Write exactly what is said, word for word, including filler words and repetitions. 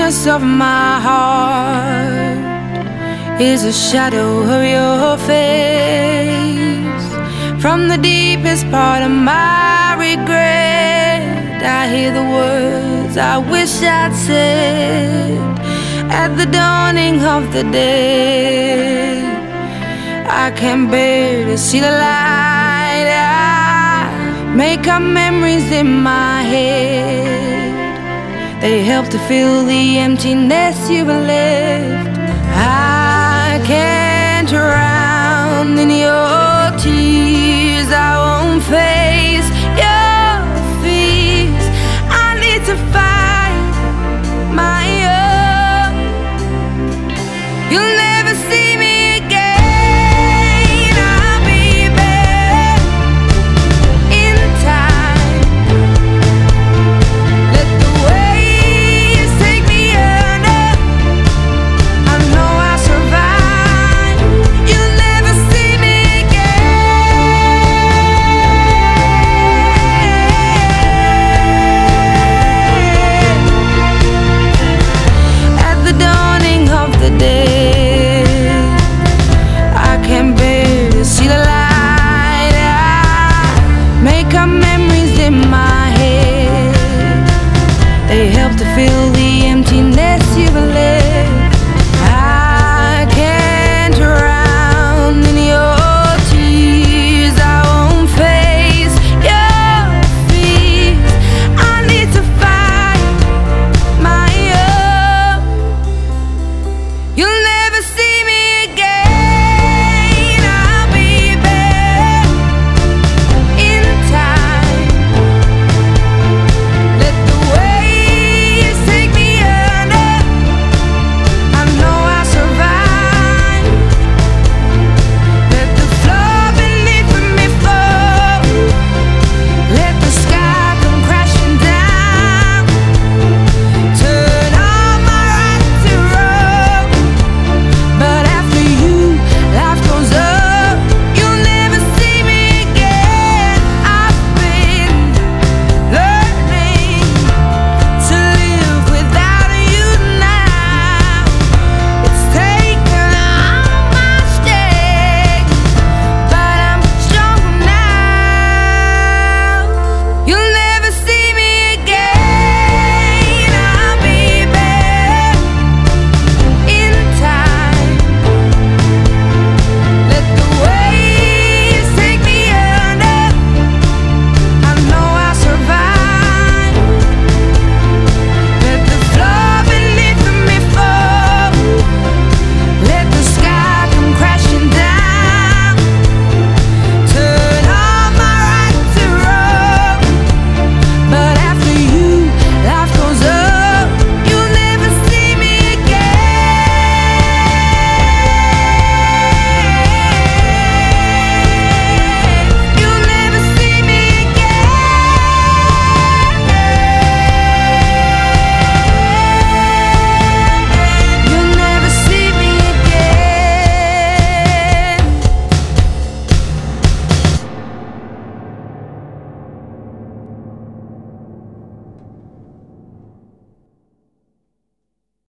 emptiness of my heart is a shadow of your face. From the deepest part of my regret, I hear the words I wish I'd said at the dawning of the day. I can't bear to see the light. I make up memories in my head. They help to fill the emptiness you've left. I can't drown in your tears. I won't face your fears. I need to fight my own. You'll never see me